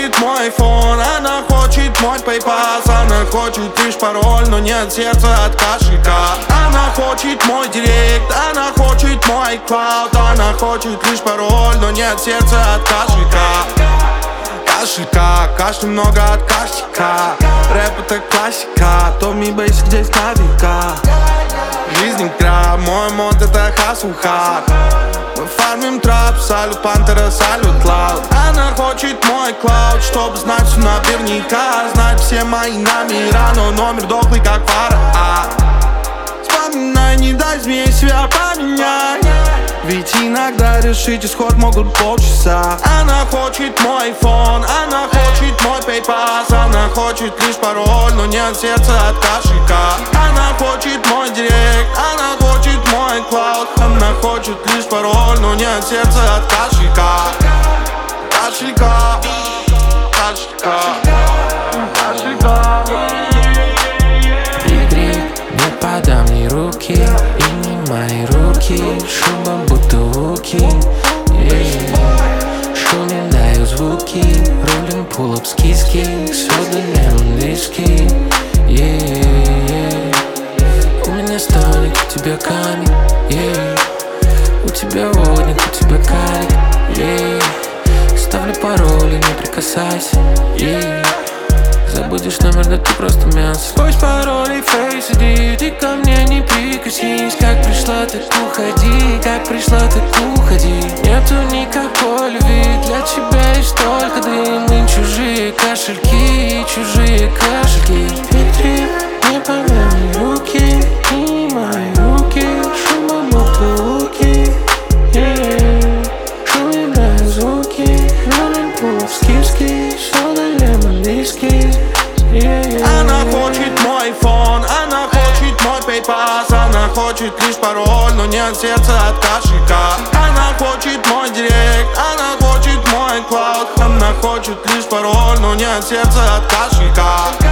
хочет мой iPhone, она хочет мой PayPal. Она хочет лишь пароль, но нет сердца от кошелька. Она хочет мой директ, она хочет мой iCloud. Она хочет лишь пароль, но нет сердца от кошелька. Кашелька, кашля много от кашелька. Рэп это классика, Томми Бейсик здесь на века. Жизнь игра, мой мод это hustle hard. Мы фармим трап, салют пантера, салют клауд. Она хочет мой клауд, чтобы знать все наверняка. Знать все мои номера, но номер дохлый как фара. Вспоминай, не дай змей себя поменять. Ведь иногда решить исход могут полчаса. Она хочет мой iPhone, она хочет мой PayPal. Она хочет лишь пароль, но нет сердца от кошелька. Она хочет мой директ, она хочет мой iCloud. Она хочет лишь пароль, но нет сердца от кошелька. Кошелька, кошелька, кошелька. Не подам мне руки, и не мои руки. Шума будто луки, шумим, даю звуки. Рулим пулап с киски, сода, лемон, виски. У меня столик, у тебя камень, у тебя водник, у тебя карик. Ставлю пароли, не прикасайся, забудешь номер, да ты просто мясо. Пусть пароли, фейс, иди, ты ко мне не прикоснись. Как пришла, так уходи, как пришла, так уходи. Нету никакой любви, для тебя есть только дым. Мы чужие кошельки, чужие кошельки. Ветри, не помяни руки, и мои руки. Шума будто луки, шумим, даю звуки. Роллин пулов с киски, сода, лемон, виски. Она хочет мой iPhone, она хочет мой PayPal. Она хочет лишь пароль, но нет сердца от кошелька. Она хочет мой директ, она хочет мой iCloud. Она хочет лишь пароль, но нет сердца от кошелька.